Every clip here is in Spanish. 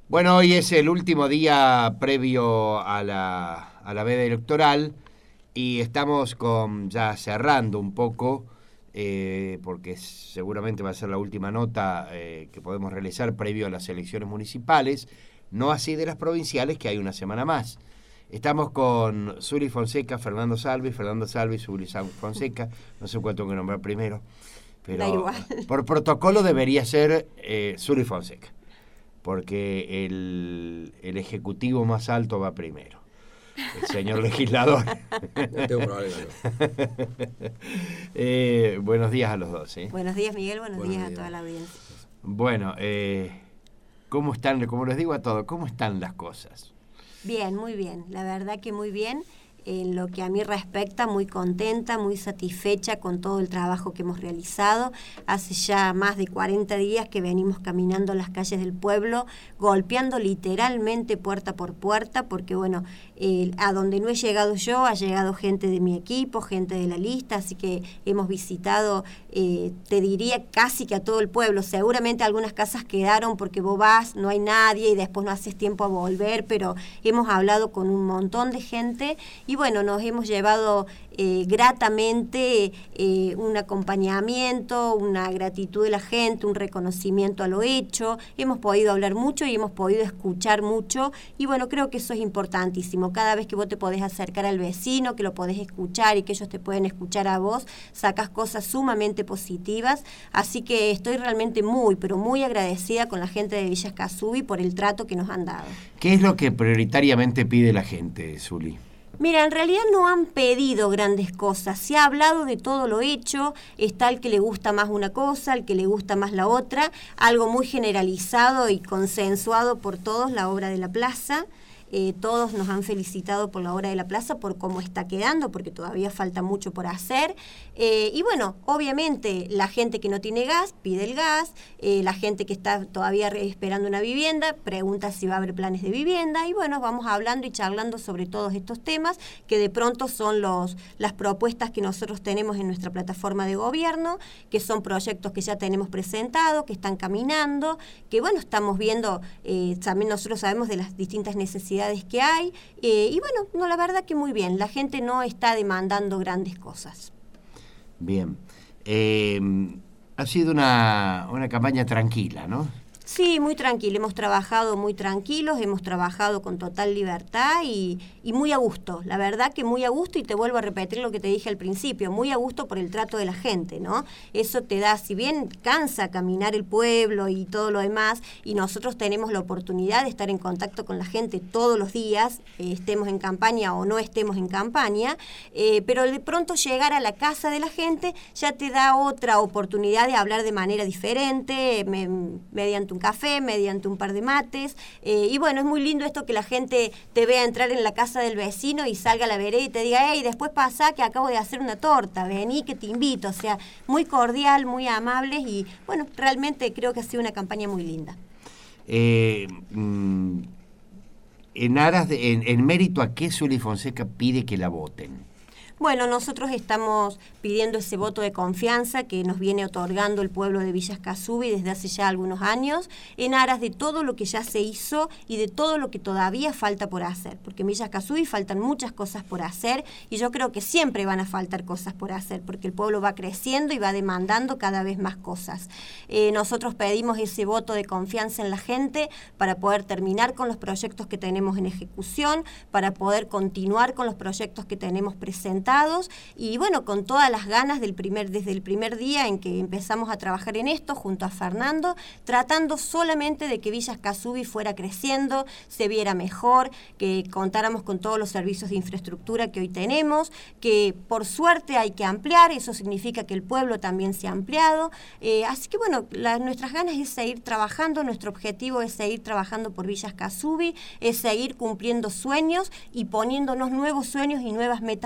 Bueno, hoy es el último día previo a la veda electoral y estamos ya cerrando un poco, porque seguramente va a ser la última nota que podemos realizar previo a las elecciones municipales, no así de las provinciales, que hay una semana más. Estamos con Zuli Fonseca, Fernando Salvi, Zuli Fonseca, no sé cuál tengo que nombrar primero, Da pero igual. por protocolo debería ser Zuli Fonseca, porque el ejecutivo más alto va primero, el señor legislador. No tengo problema. Buenos días a los dos. Buenos días, Miguel. Buenos Buenos días a días. toda la audiencia. Bueno, ¿cómo están? Como les digo a todos, ¿cómo están las cosas? Bien, muy bien. La verdad que muy bien. En lo que a mí respecta, muy contenta, muy satisfecha con todo el trabajo que hemos realizado. Hace ya más de 40 días que venimos caminando las calles del pueblo, golpeando literalmente puerta por puerta, porque bueno, a donde no he llegado yo, ha llegado gente de mi equipo, gente de la lista, así que hemos visitado, te diría casi que a todo el pueblo. Seguramente algunas casas quedaron porque vos vas, no hay nadie y después no haces tiempo a volver, pero hemos hablado con un montón de gente y bueno, nos hemos llevado gratamente un acompañamiento, una gratitud de la gente, un reconocimiento a lo hecho. Hemos podido hablar mucho y hemos podido escuchar mucho y bueno, creo que eso es importantísimo. Cada vez que vos te podés acercar al vecino, que lo podés escuchar y que ellos te pueden escuchar a vos, sacas cosas sumamente positivas. Así que estoy realmente muy, pero muy agradecida con la gente de Villa Escazú por el trato que nos han dado. ¿Qué es lo que prioritariamente pide la gente, Zuli? Mira, en realidad no han pedido grandes cosas, se ha hablado de todo lo hecho, está el que le gusta más una cosa, el que le gusta más la otra, algo muy generalizado y consensuado por todos, la obra de la plaza. Todos nos han felicitado por la obra de la plaza, por cómo está quedando, porque todavía falta mucho por hacer. Y bueno, obviamente la gente que no tiene gas pide el gas, la gente que está todavía esperando una vivienda pregunta si va a haber planes de vivienda y bueno, vamos hablando y charlando sobre todos estos temas que de pronto son las propuestas que nosotros tenemos en nuestra plataforma de gobierno, que son proyectos que ya tenemos presentados, que están caminando, que bueno, estamos viendo, también nosotros sabemos de las distintas necesidades que hay, y bueno, no, la verdad que muy bien, la gente no está demandando grandes cosas. Bien. Ha sido una campaña tranquila, ¿no? Sí, muy tranquilo, hemos trabajado muy tranquilos, hemos trabajado con total libertad y muy a gusto, la verdad que muy a gusto y te vuelvo a repetir lo que te dije al principio, muy a gusto por el trato de la gente, ¿no? Eso te da, si bien cansa caminar el pueblo y todo lo demás y nosotros tenemos la oportunidad de estar en contacto con la gente todos los días, estemos en campaña o no estemos en campaña, pero de pronto llegar a la casa de la gente ya te da otra oportunidad de hablar de manera diferente, mediante un café, mediante un par de mates, y bueno, es muy lindo esto que la gente te vea entrar en la casa del vecino y salga a la vereda y te diga, hey, después pasá que acabo de hacer una torta, vení que te invito, o sea, muy cordial, muy amables y bueno, realmente creo que ha sido una campaña muy linda. En mérito a qué Zuli Fonseca pide que la voten. Bueno, nosotros estamos pidiendo ese voto de confianza que nos viene otorgando el pueblo de Villa Escazú desde hace ya algunos años, en aras de todo lo que ya se hizo y de todo lo que todavía falta por hacer, porque en Villa Escazú faltan muchas cosas por hacer y yo creo que siempre van a faltar cosas por hacer, porque el pueblo va creciendo y va demandando cada vez más cosas. Nosotros pedimos ese voto de confianza en la gente para poder terminar con los proyectos que tenemos en ejecución, para poder continuar con los proyectos que tenemos presentados y bueno, con todas las ganas desde el primer día en que empezamos a trabajar en esto junto a Fernando, tratando solamente de que Villa Escazú fuera creciendo, se viera mejor, que contáramos con todos los servicios de infraestructura que hoy tenemos, que por suerte hay que ampliar, eso significa que el pueblo también se ha ampliado, así que bueno, nuestras ganas es seguir trabajando, nuestro objetivo es seguir trabajando por Villa Escazú, es seguir cumpliendo sueños y poniéndonos nuevos sueños y nuevas metas a cumplir.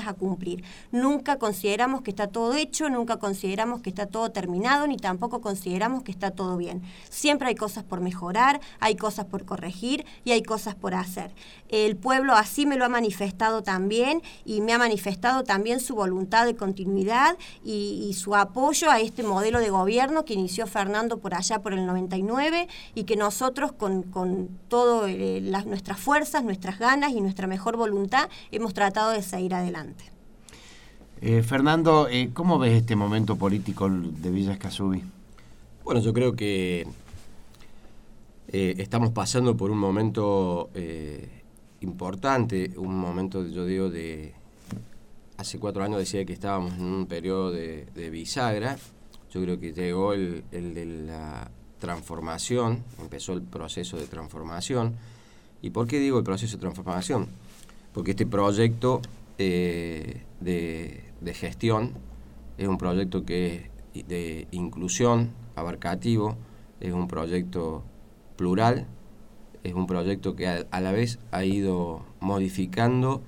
cumplir. Nunca consideramos que está todo hecho, nunca consideramos que está todo terminado, ni tampoco consideramos que está todo bien. Siempre hay cosas por mejorar, hay cosas por corregir y hay cosas por hacer. El pueblo así me lo ha manifestado también, y me ha manifestado también su voluntad de continuidad y su apoyo a este modelo de gobierno que inició Fernando por allá por el 99, y que nosotros con todas nuestras fuerzas, nuestras ganas y nuestra mejor voluntad hemos tratado de seguir adelante. Fernando, ¿cómo ves este momento político de Villa Escazubí? Bueno, yo creo que estamos pasando por un momento importante, un momento, yo digo, hace 4 años decía que estábamos en un periodo de bisagra. Yo creo que llegó el de la transformación, empezó el proceso de transformación. ¿Y por qué digo el proceso de transformación? Porque este proyecto de gestión es un proyecto que es de inclusión, abarcativo, es un proyecto plural, es un proyecto que a la vez ha ido modificando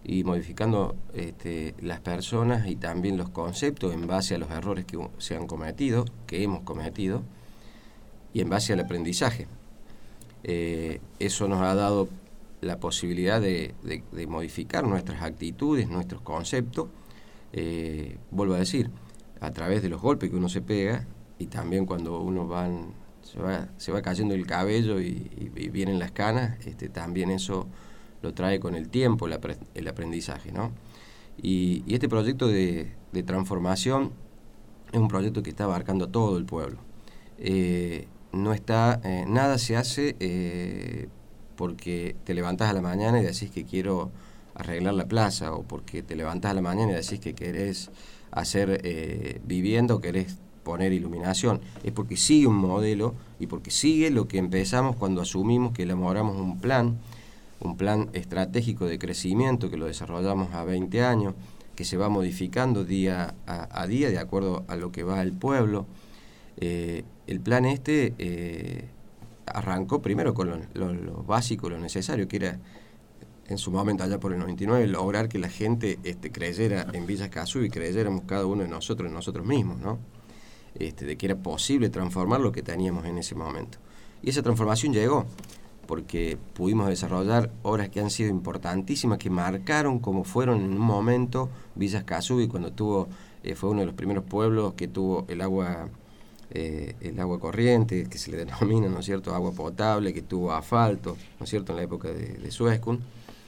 las personas y también los conceptos en base a los errores que se han cometido, que hemos cometido, y en base al aprendizaje. Eso nos ha dado la posibilidad de modificar nuestras actitudes, nuestros conceptos, vuelvo a decir, a través de los golpes que uno se pega, y también cuando uno se va cayendo el cabello y vienen las canas, también eso lo trae con el tiempo, el aprendizaje, ¿no? Y este proyecto de transformación es un proyecto que está abarcando a todo el pueblo. Nada se hace porque te levantás a la mañana y decís que quiero arreglar la plaza, o porque te levantás a la mañana y decís que querés hacer vivienda o querés poner iluminación. Es porque sigue un modelo y porque sigue lo que empezamos cuando asumimos que elaboramos un plan estratégico de crecimiento que lo desarrollamos a 20 años, que se va modificando día a día de acuerdo a lo que va el pueblo. El plan arrancó primero con lo básico, lo necesario, que era en su momento allá por el 99 lograr que la gente creyera en Villa Escazubí y creyéramos cada uno de nosotros en nosotros mismos, ¿no? De que era posible transformar lo que teníamos en ese momento. Y esa transformación llegó porque pudimos desarrollar obras que han sido importantísimas, que marcaron como fueron en un momento Villa Escazubí cuando fue uno de los primeros pueblos que tuvo el agua corriente, que se le denomina, ¿no es cierto?, agua potable, que tuvo asfalto, ¿no es cierto?, en la época de Suezcun,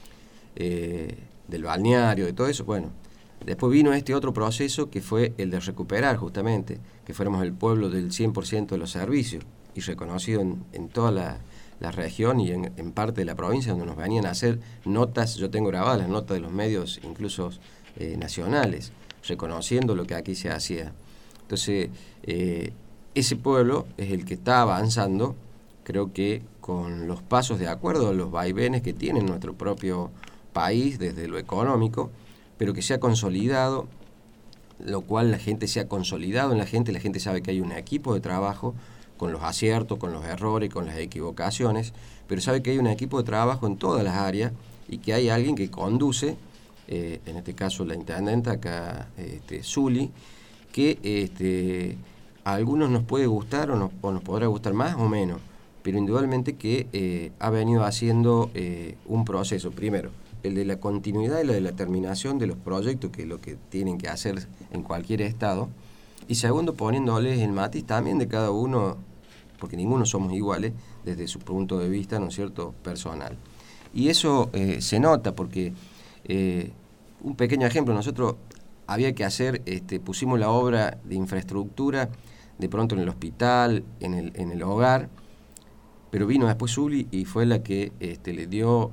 del balneario, de todo eso. Bueno, después vino este otro proceso que fue el de recuperar justamente, que fuéramos el pueblo del 100% de los servicios, y reconocido en toda la región y en parte de la provincia, donde nos venían a hacer notas. Yo tengo grabadas las notas de los medios, incluso nacionales, reconociendo lo que aquí se hacía. Entonces, ese pueblo es el que está avanzando, creo que con los pasos de acuerdo a los vaivenes que tiene nuestro propio país desde lo económico, pero que se ha consolidado, lo cual la gente se ha consolidado en la gente sabe que hay un equipo de trabajo con los aciertos, con los errores, con las equivocaciones, pero sabe que hay un equipo de trabajo en todas las áreas y que hay alguien que conduce, en este caso la intendenta acá, Zuli, que a algunos nos puede gustar o nos podrá gustar más o menos, pero indudablemente que ha venido haciendo un proceso, primero, el de la continuidad y lo de la terminación de los proyectos, que es lo que tienen que hacer en cualquier estado, y segundo, poniéndoles el matiz también de cada uno, porque ninguno somos iguales desde su punto de vista, ¿no es cierto?, personal. Y eso se nota porque, un pequeño ejemplo, nosotros había que hacer, pusimos la obra de infraestructura de pronto en el hospital, en el hogar, pero vino después Zuli y fue la que le dio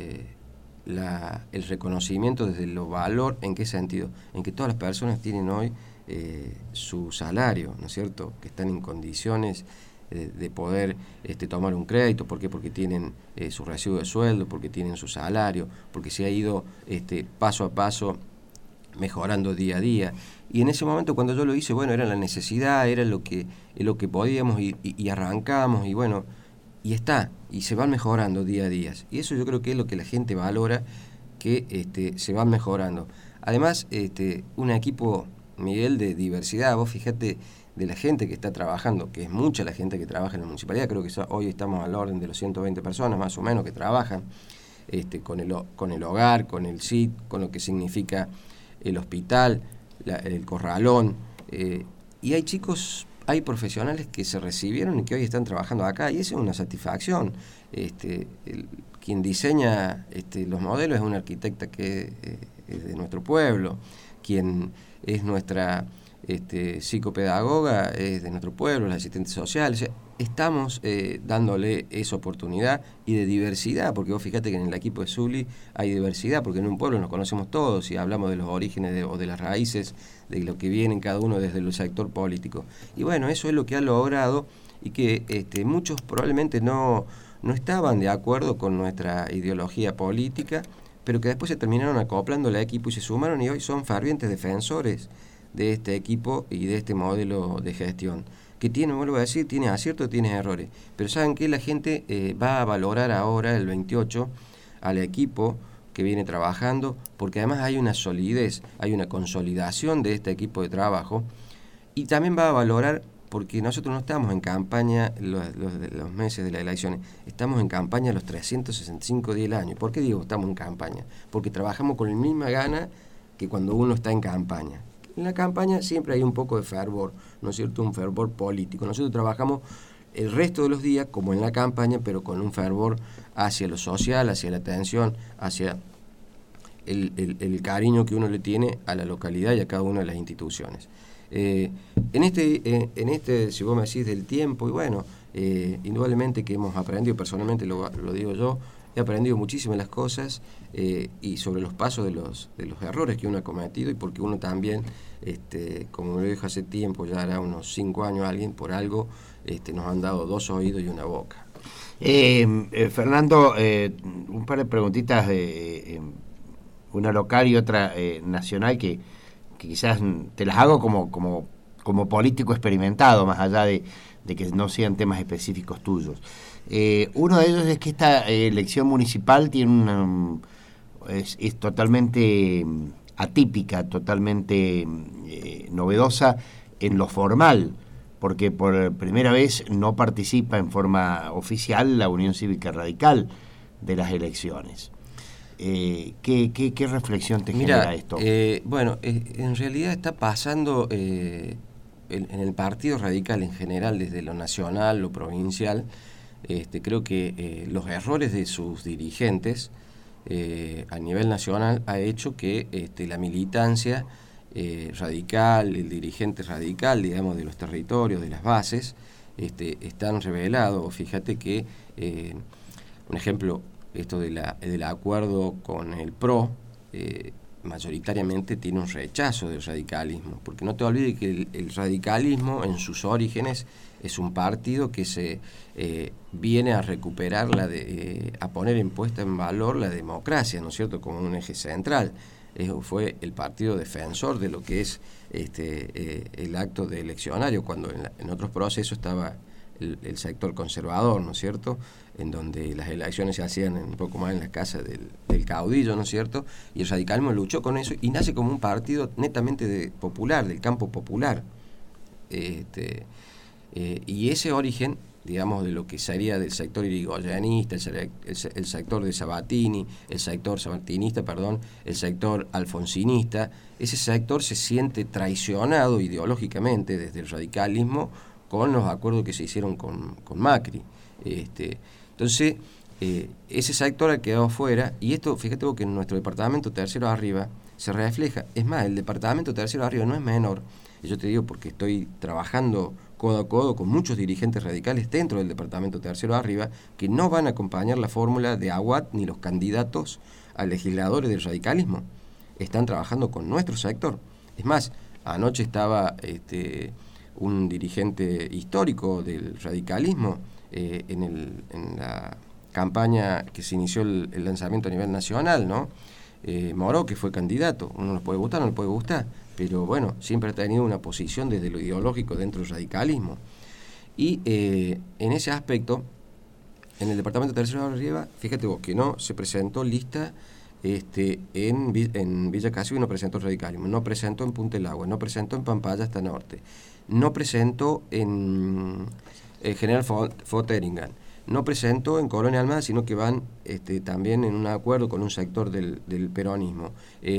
el reconocimiento desde lo valor. ¿En qué sentido? En que todas las personas tienen hoy su salario, ¿no es cierto?, que están en condiciones de poder tomar un crédito. ¿Por qué? Porque tienen su recibo de sueldo, porque tienen su salario, porque se ha ido paso a paso mejorando día a día. Y en ese momento, cuando yo lo hice, bueno, era la necesidad, era lo que podíamos, y arrancamos, y bueno, y se van mejorando día a día. Y eso yo creo que es lo que la gente valora, que se van mejorando. Además, un equipo, Miguel, de diversidad. Vos fíjate de la gente que está trabajando, que es mucha la gente que trabaja en la municipalidad. Creo que hoy estamos al orden de los 120 personas más o menos que trabajan con el hogar, con el SIT, con lo que significa el hospital, el corralón. Y hay chicos, hay profesionales que se recibieron y que hoy están trabajando acá, y eso es una satisfacción. Quien diseña los modelos es una arquitecta que es de nuestro pueblo, quien es nuestra psicopedagoga es de nuestro pueblo, la asistente social. O sea, estamos dándole esa oportunidad y de diversidad, porque vos fíjate que en el equipo de Zuli hay diversidad, porque en un pueblo nos conocemos todos y hablamos de los orígenes o de las raíces de lo que vienen cada uno desde el sector político. Y bueno, eso es lo que ha logrado, y que muchos probablemente no estaban de acuerdo con nuestra ideología política, pero que después se terminaron acoplando al equipo y se sumaron, y hoy son fervientes defensores de este equipo y de este modelo de gestión, que tiene, vuelvo a decir, tiene aciertos, tiene errores, pero saben que la gente va a valorar ahora, el 28, al equipo que viene trabajando, porque además hay una solidez, hay una consolidación de este equipo de trabajo, y también va a valorar, porque nosotros no estamos en campaña los meses de las elecciones, estamos en campaña los 365 días del año. ¿Por qué digo estamos en campaña? Porque trabajamos con la misma gana que cuando uno está en campaña. En la campaña siempre hay un poco de fervor, ¿no es cierto? Un fervor político. Nosotros trabajamos el resto de los días como en la campaña, pero con un fervor hacia lo social, hacia la atención, hacia el cariño que uno le tiene a la localidad y a cada una de las instituciones. En este, si vos me decís del tiempo, y bueno, indudablemente que hemos aprendido, personalmente lo digo yo, he aprendido muchísimas las cosas, y sobre los pasos de los errores que uno ha cometido, y porque uno también, como me lo dijo hace tiempo, ya hará unos 5 años alguien, por algo nos han dado 2 oídos y una boca. Fernando, un par de preguntitas, una local y otra nacional, que quizás te las hago como político experimentado, más allá de que no sean temas específicos tuyos. Uno de ellos es que esta elección municipal tiene es totalmente atípica, totalmente novedosa en lo formal, porque por primera vez no participa en forma oficial la Unión Cívica Radical de las elecciones. ¿Qué reflexión te genera esto? Bueno, en realidad está pasando en el Partido Radical en general, desde lo nacional, lo provincial. Creo que los errores de sus dirigentes a nivel nacional ha hecho que la militancia radical, el dirigente radical, digamos, de los territorios, de las bases, están revelados. Fíjate que, un ejemplo, esto del acuerdo con el PRO, mayoritariamente tiene un rechazo del radicalismo, porque no te olvides que el radicalismo en sus orígenes es un partido que se viene a recuperar, a poner puesta en valor la democracia, ¿no es cierto?, como un eje central. Fue el partido defensor de lo que es el acto de eleccionario, cuando en otros procesos estaba el sector conservador, ¿no es cierto?, en donde las elecciones se hacían un poco más en la casa del caudillo, ¿no es cierto?, y el radicalismo luchó con eso y nace como un partido netamente popular, del campo popular. Y ese origen, digamos, de lo que sería del sector irigoyenista, el sector de Sabatini, el sector sabatinista, perdón, el sector alfonsinista, ese sector se siente traicionado ideológicamente desde el radicalismo con los acuerdos que se hicieron con Macri. Entonces, ese sector ha quedado fuera, y esto, fíjate vos que en nuestro departamento tercero arriba se refleja. Es más, el departamento tercero arriba no es menor, y yo te digo porque estoy trabajando codo a codo con muchos dirigentes radicales dentro del departamento tercero arriba, que no van a acompañar la fórmula de Aguad ni los candidatos a legisladores del radicalismo. Están trabajando con nuestro sector. Es más, anoche estaba un dirigente histórico del radicalismo en la campaña que se inició el lanzamiento a nivel nacional, ¿no? Moró, que fue candidato. Uno le puede gustar, no le puede gustar, pero bueno, siempre ha tenido una posición desde lo ideológico dentro del radicalismo. Y en ese aspecto, en el departamento tercero de arriba, fíjate vos que no se presentó lista en Villa Casio no presento radicalismo, no presento en Punta del Agua, no presento en Pampaya hasta Norte, no presento en General Foteringan, no presento en Colonia Almada, sino que van también en un acuerdo con un sector del peronismo.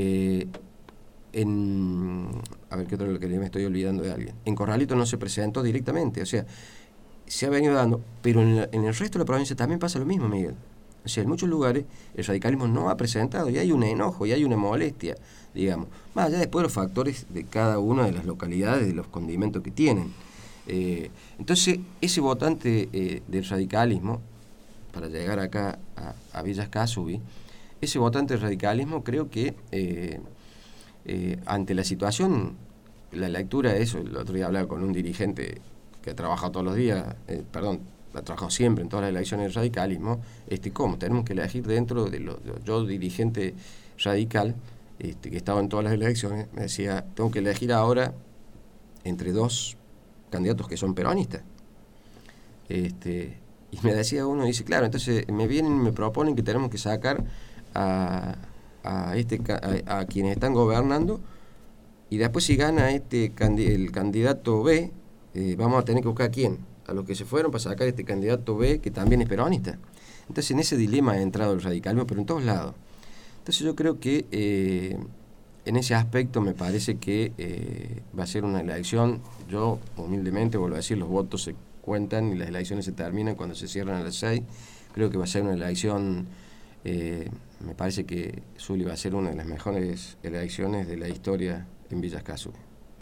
A ver qué otro es lo que me estoy olvidando de alguien. En Corralito no se presentó directamente, o sea, se ha venido dando, pero en el resto de la provincia también pasa lo mismo, Miguel. O sea, en muchos lugares el radicalismo no ha presentado y hay un enojo y hay una molestia, digamos. Más allá después de los factores de cada una de las localidades, de los condimentos que tienen. Entonces, ese votante del radicalismo, para llegar acá a Villas Casubi, ese votante del radicalismo creo que ante la situación, la lectura de eso, el otro día hablaba con un dirigente que ha trabajado todos los días, ha trabajado siempre en todas las elecciones del radicalismo, ¿cómo? Tenemos que elegir dentro de yo dirigente radical, que estaba en todas las elecciones, me decía, tengo que elegir ahora entre dos candidatos que son peronistas. Y me decía uno, dice, claro, entonces me proponen que tenemos que sacar a quienes están gobernando, y después si gana el candidato B, vamos a tener que buscar a quién, a los que se fueron para sacar este candidato B que también es peronista. Entonces en ese dilema ha entrado el radicalismo, pero en todos lados. Entonces yo creo que en ese aspecto me parece que va a ser una elección, yo humildemente vuelvo a decir, los votos se cuentan y las elecciones se terminan cuando se cierran a las 6, creo que va a ser una elección, me parece que Zulia va a ser una de las mejores elecciones de la historia en Villas Casubi.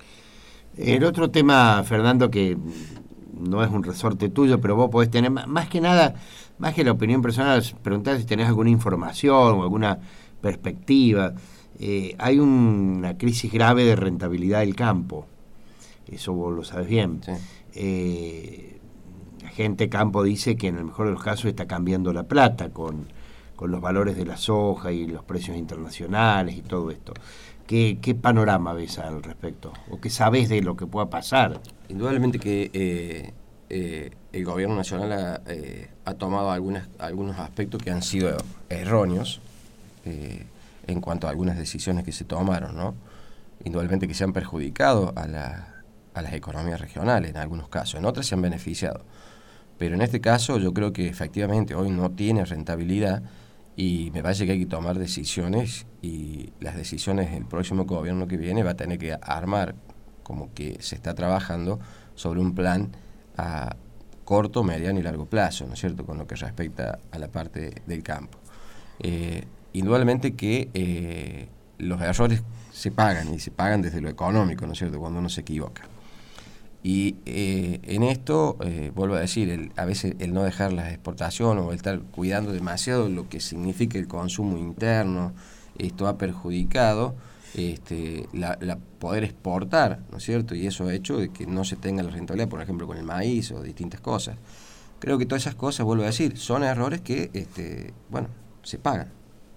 El otro tema, Fernando, que no es un resorte tuyo, pero vos podés tener, más que nada, más que la opinión personal, preguntar si tenés alguna información o alguna perspectiva. Hay una crisis grave de rentabilidad del campo, eso vos lo sabes bien. Sí. La gente campo dice que en el mejor de los casos está cambiando la plata con los valores de la soja y los precios internacionales y todo esto. ¿Qué panorama ves al respecto? ¿O qué sabés de lo que pueda pasar? Indudablemente que el gobierno nacional ha tomado algunos aspectos que han sido erróneos en cuanto a algunas decisiones que se tomaron, ¿no? Indudablemente que se han perjudicado a las economías regionales en algunos casos, en otras se han beneficiado. Pero en este caso yo creo que efectivamente hoy no tiene rentabilidad y me parece que hay que tomar decisiones, y las decisiones del próximo gobierno que viene va a tener que armar, como que se está trabajando sobre un plan a corto, mediano y largo plazo, ¿no es cierto?, con lo que respecta a la parte del campo. Indudablemente que los errores se pagan, y se pagan desde lo económico, ¿no es cierto?, cuando uno se equivoca. Y en esto, vuelvo a decir, a veces el no dejar las exportaciones o el estar cuidando demasiado lo que significa el consumo interno, esto ha perjudicado la poder exportar, ¿no es cierto? Y eso ha hecho de que no se tenga la rentabilidad, por ejemplo, con el maíz o distintas cosas. Creo que todas esas cosas, vuelvo a decir, son errores que, se pagan.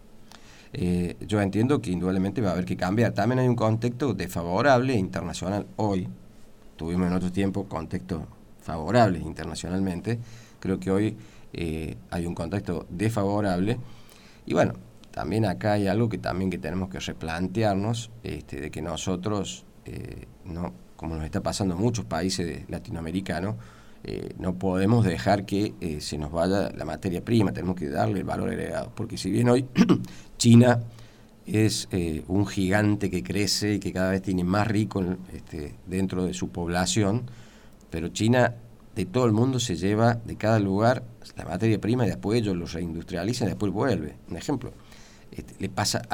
Yo entiendo que indudablemente va a haber que cambiar. También hay un contexto desfavorable internacional hoy. Tuvimos en otro tiempo contextos favorables internacionalmente. Creo que hoy hay un contexto desfavorable. Y bueno, también acá hay algo que tenemos que replantearnos, de que nosotros, no, como nos está pasando en muchos países latinoamericanos, no podemos dejar que se nos vaya la materia prima, tenemos que darle el valor agregado. Porque si bien hoy China es un gigante que crece y que cada vez tiene más rico dentro de su población, pero China de todo el mundo se lleva de cada lugar la materia prima y después ellos lo reindustrializan y después vuelve. Un ejemplo, le pasa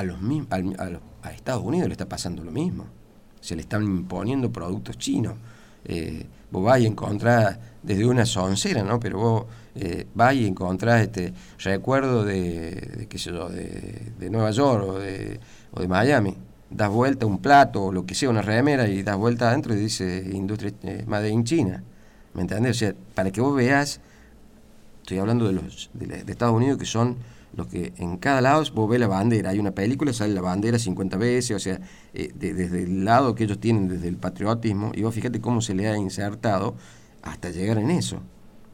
a Estados Unidos le está pasando lo mismo, se le están imponiendo productos chinos. Vos vas y encontrás desde una soncera, ¿no? Pero vos vas y encontrás recuerdo de qué sé yo, de Nueva York o de Miami, das vuelta un plato o lo que sea, una remera, y das vuelta adentro y dice industria Made in China, ¿me entendés? O sea, para que vos veas, estoy hablando de Estados Unidos, que son los que en cada lado vos ves la bandera, hay una película, sale la bandera 50 veces, o sea, desde el lado que ellos tienen, desde el patriotismo, y vos fíjate cómo se le ha insertado hasta llegar en eso.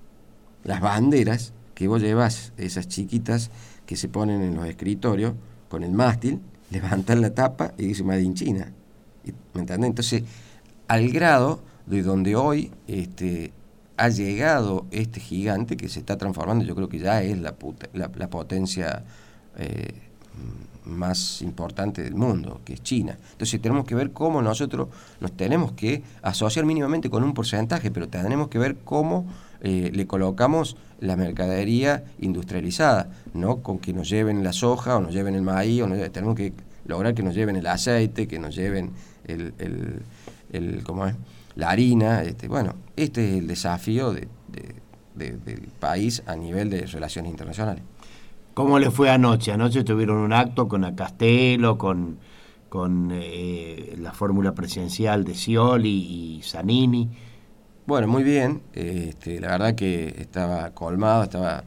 Las banderas que vos llevas, esas chiquitas que se ponen en los escritorios, con el mástil, levantan la tapa y dice Made in China. ¿Me entendés? Entonces, al grado de donde hoy ha llegado este gigante que se está transformando, yo creo que ya es la potencia más importante del mundo, que es China. Entonces tenemos que ver cómo nosotros nos tenemos que asociar mínimamente con un porcentaje, pero tenemos que ver cómo le colocamos la mercadería industrializada, no con que nos lleven la soja o nos lleven el maíz, tenemos que lograr que nos lleven el aceite, que nos lleven ¿cómo es? La harina. Bueno, este es el desafío del país a nivel de relaciones internacionales. ¿Cómo le fue anoche? Anoche tuvieron un acto con Acastelo, con la fórmula presidencial de Scioli y Zanini. Bueno, muy bien. La verdad que estaba colmado, la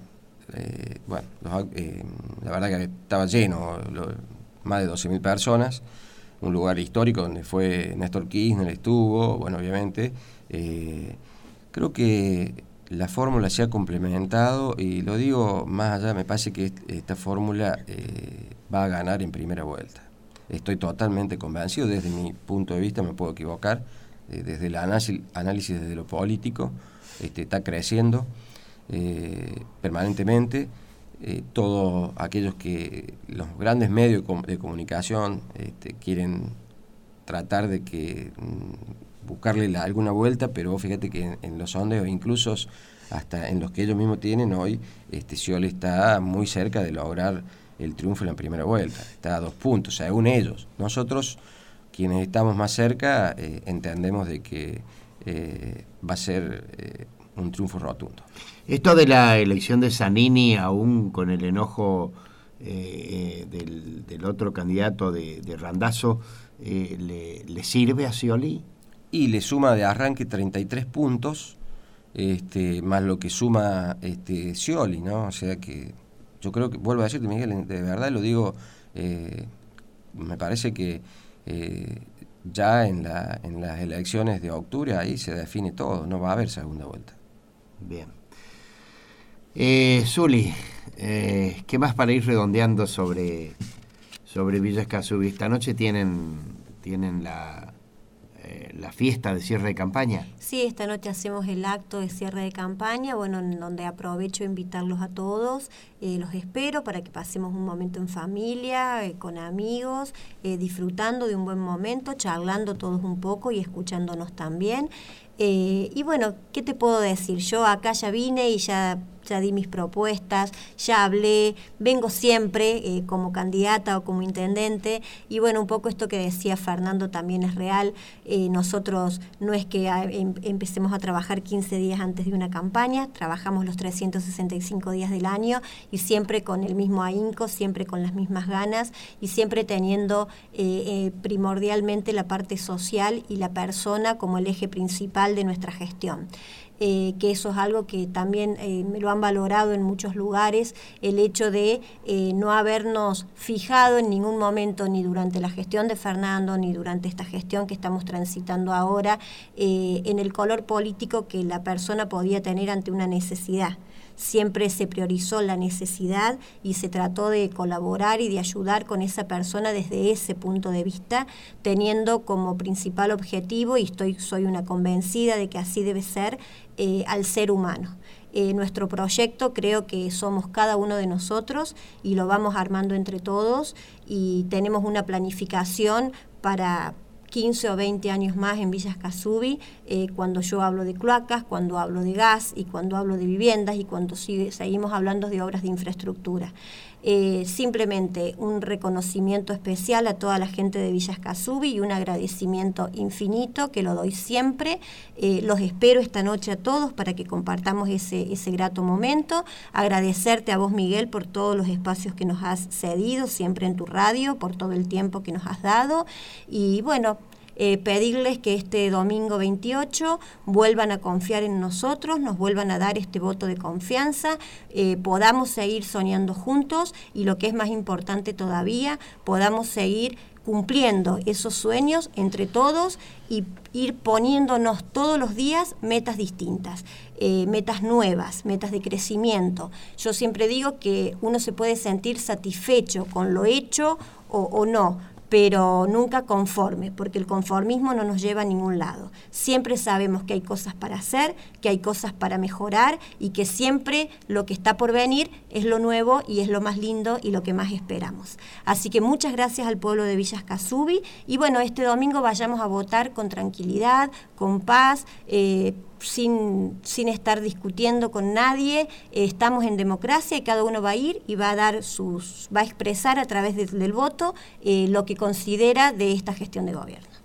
verdad que estaba lleno, más de 12.000 personas. Un lugar histórico donde fue Néstor Kirchner, estuvo, bueno, obviamente. Creo que la fórmula se ha complementado, y lo digo más allá, me parece que esta fórmula va a ganar en primera vuelta. Estoy totalmente convencido, desde mi punto de vista, me puedo equivocar, desde el análisis desde lo político, está creciendo permanentemente. Todos aquellos que los grandes medios de comunicación quieren tratar de que buscarle alguna vuelta, pero fíjate que en los sondeos, incluso hasta en los que ellos mismos tienen hoy, Scioli está muy cerca de lograr el triunfo en la primera vuelta, está a 2 puntos, según ellos. Nosotros, quienes estamos más cerca, entendemos de que va a ser un triunfo rotundo. Esto de la elección de Zanini, aún con el enojo del otro candidato de Randazzo, ¿le sirve a Scioli? Y le suma de arranque 33 puntos, más lo que suma Scioli, ¿no? O sea que yo creo que, vuelvo a decirte, Miguel, de verdad lo digo, me parece que ya en las elecciones de octubre ahí se define todo, no va a haber segunda vuelta. Bien. Zuli, ¿qué más para ir redondeando sobre Villa Escazú? Esta noche tienen la fiesta de cierre de campaña. Sí, esta noche hacemos el acto de cierre de campaña, bueno, en donde aprovecho a invitarlos a todos, los espero para que pasemos un momento en familia, con amigos, disfrutando de un buen momento, charlando todos un poco y escuchándonos también. Y bueno, ¿qué te puedo decir? Yo acá ya vine y ya di mis propuestas, ya hablé, vengo siempre como candidata o como intendente, y bueno, un poco esto que decía Fernando también es real. Nosotros no es que empecemos a trabajar 15 días antes de una campaña, trabajamos los 365 días del año y siempre con el mismo ahínco, siempre con las mismas ganas y siempre teniendo primordialmente la parte social y la persona como el eje principal de nuestra gestión. Que eso es algo que también me lo han valorado en muchos lugares, el hecho de no habernos fijado en ningún momento, ni durante la gestión de Fernando, ni durante esta gestión que estamos transitando ahora, en el color político que la persona podía tener ante una necesidad. Siempre se priorizó la necesidad y se trató de colaborar y de ayudar con esa persona desde ese punto de vista, teniendo como principal objetivo, y soy una convencida de que así debe ser, al ser humano. Nuestro proyecto creo que somos cada uno de nosotros y lo vamos armando entre todos, y tenemos una planificación para 15 o 20 años más en Villa Escazú, cuando yo hablo de cloacas, cuando hablo de gas y cuando hablo de viviendas y cuando seguimos hablando de obras de infraestructura. Simplemente un reconocimiento especial a toda la gente de Villa Escazú y un agradecimiento infinito que lo doy siempre. Los espero esta noche a todos para que compartamos ese grato momento. Agradecerte a vos, Miguel, por todos los espacios que nos has cedido siempre en tu radio, por todo el tiempo que nos has dado, y bueno, pedirles que este domingo 28 vuelvan a confiar en nosotros, nos vuelvan a dar este voto de confianza, podamos seguir soñando juntos y lo que es más importante todavía, podamos seguir cumpliendo esos sueños entre todos y ir poniéndonos todos los días metas distintas, metas nuevas, metas de crecimiento. Yo siempre digo que uno se puede sentir satisfecho con lo hecho o no, pero nunca conforme, porque el conformismo no nos lleva a ningún lado. Siempre sabemos que hay cosas para hacer, que hay cosas para mejorar y que siempre lo que está por venir es lo nuevo y es lo más lindo y lo que más esperamos. Así que muchas gracias al pueblo de Villa Escazubí y bueno, este domingo vayamos a votar con tranquilidad, con paz, sin estar discutiendo con nadie. Estamos en democracia y cada uno va a ir y va a expresar a través del voto lo que considera de esta gestión de gobierno.